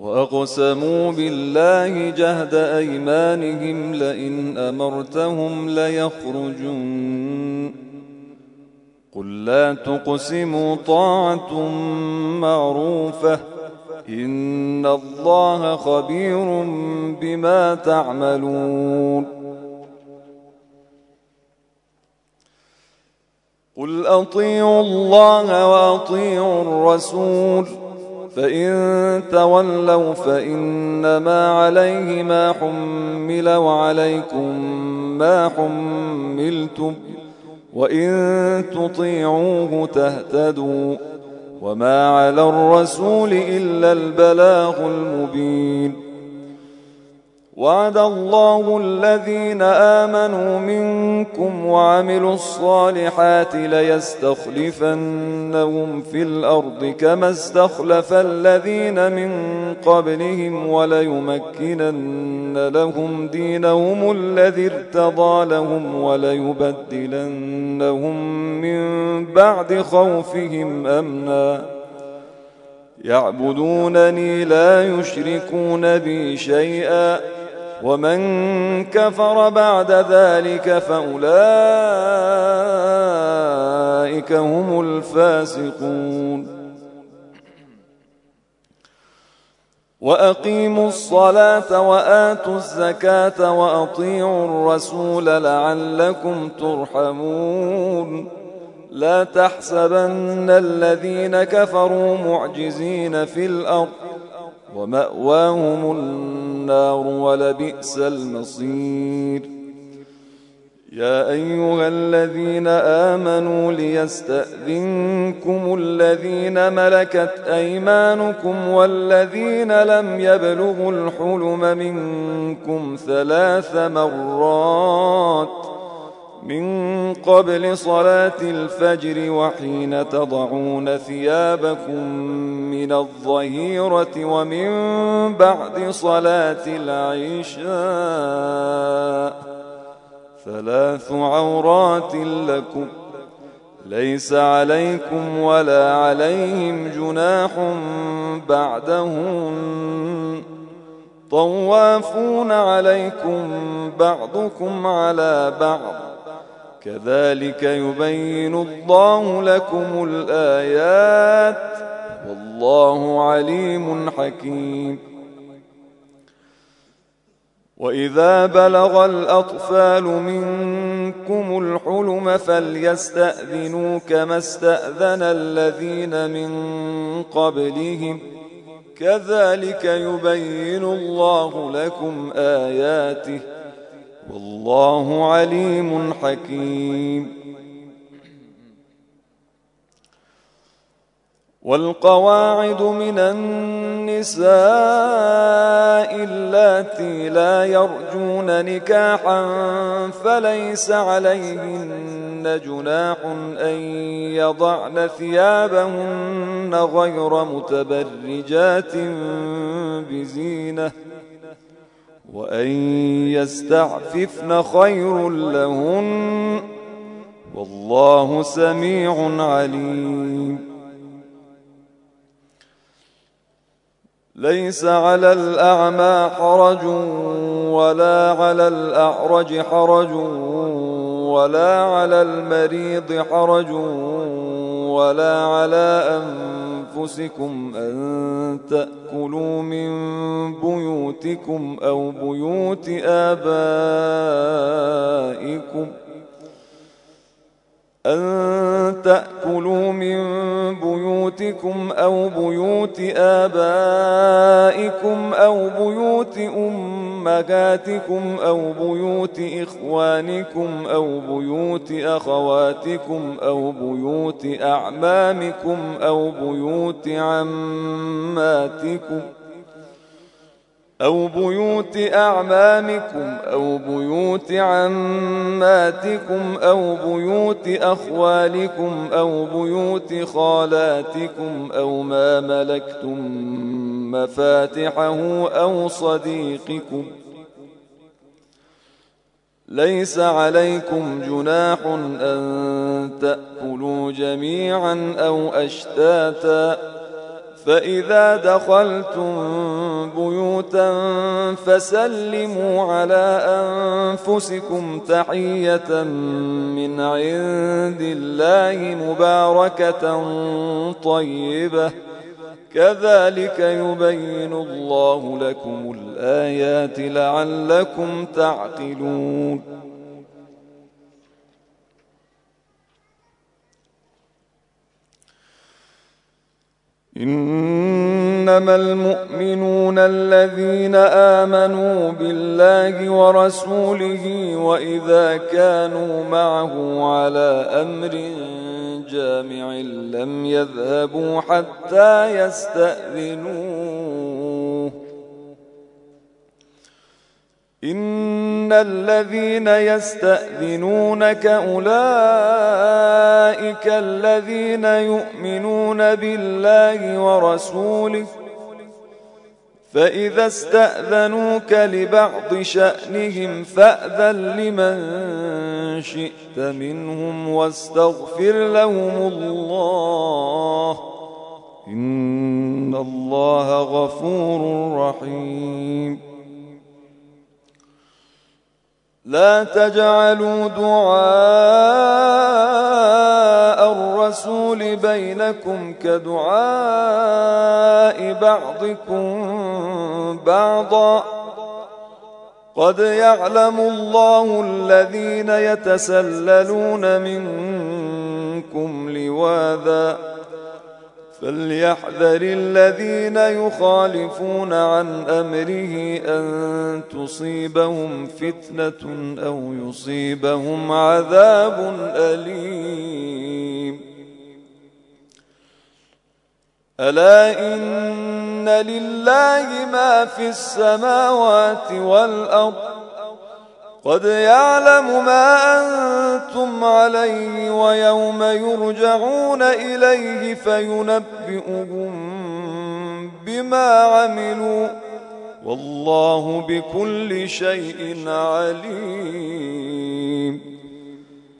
وأقسموا بالله جهد أيمانهم لئن أمرتهم ليخرجون قل لا تقسموا طاعة معروفة إن الله خبير بما تعملون قل أطيعوا الله وأطيعوا الرسول فإن تولوا فإنما عليه ما حمل وعليكم ما حملتم وإن تطيعوه تهتدوا وما على الرسول إلا البلاغ المبين وعد الله الذين آمنوا منكم وعملوا الصالحات ليستخلفنهم في الأرض كما استخلف الذين من قبلهم وليمكنن لهم دينهم الذي ارتضى لهم وليبدلنهم من بعد خوفهم أمنا يعبدونني لا يشركون بي شيئا ومن كفر بعد ذلك فأولئك هم الفاسقون وأقيموا الصلاة وآتوا الزكاة وأطيعوا الرسول لعلكم ترحمون لا تحسبن الذين كفروا معجزين في الأرض ومأواهم النار ولبئس المصير يا أيها الذين آمنوا ليستأذنكم الذين ملكت أيمانكم والذين لم يبلغوا الحلم منكم 3 مرات من قبل صلاة الفجر وحين تضعون ثيابكم من الظهيرة ومن بعد صلاة العشاء 3 عورات لكم ليس عليكم ولا عليهم جناح بعدهن طوافون عليكم بعضكم على بعض كذلك يبين الله لكم الآيات والله عليم حكيم وإذا بلغ الأطفال منكم الحلم فليستأذنوا كما استأذن الذين من قبلهم كذلك يبين الله لكم آياته والله عليم حكيم والقواعد من النساء اللاتي لا يرجون نكاحا فليس عليهن جناح أن يضعن ثيابهن غير متبرجات بزينة وأن يستعففن خير لهن والله سميع عليم ليس على الأعمى حرج ولا على الأعرج حرج ولا على المريض حرج ولا على أنفسكم أن تأكلوا من بيوتكم أو بيوت آبائكم أو بيوت أمهاتكم أو بيوت إخوانكم أو بيوت أخواتكم أو بيوت أعمامكم أو بيوت عماتكم أو بيوت أعمامكم أو بيوت عماتكم أو بيوت أخوالكم أو بيوت خالاتكم أو ما ملكتم مفاتحه أو صديقكم ليس عليكم جناح أن تأكلوا جميعا أو أشتاتا فإذا دخلتم بيوتا فسلموا على أنفسكم تحية من عند الله مباركة طيبة كذلك يبين الله لكم الآيات لعلكم تعقلون إنما المؤمنون الذين آمنوا بالله ورسوله وإذا كانوا معه على أمر جامع لم يذهبوا حتى يستأذنوه إن الذين يستأذنونك أولئك الذين يؤمنون بالله ورسوله فإذا استأذنوك لبعض شأنهم فأذن لمن شئت منهم واستغفر لهم الله إن الله غفور رحيم لا تجعلوا دعاء الرسول بينكم كدعاء بعضكم بعضا قد يعلم الله الذين يتسللون منكم لواذا فليحذر الذين يخالفون عن أمره أن تصيبهم فتنة أو يصيبهم عذاب أليم ألا إن لله ما في السماوات والأرض قد يعلم ما أنتم عليه ويوم يرجعون إليه فينبئهم بما عملوا والله بكل شيء عليم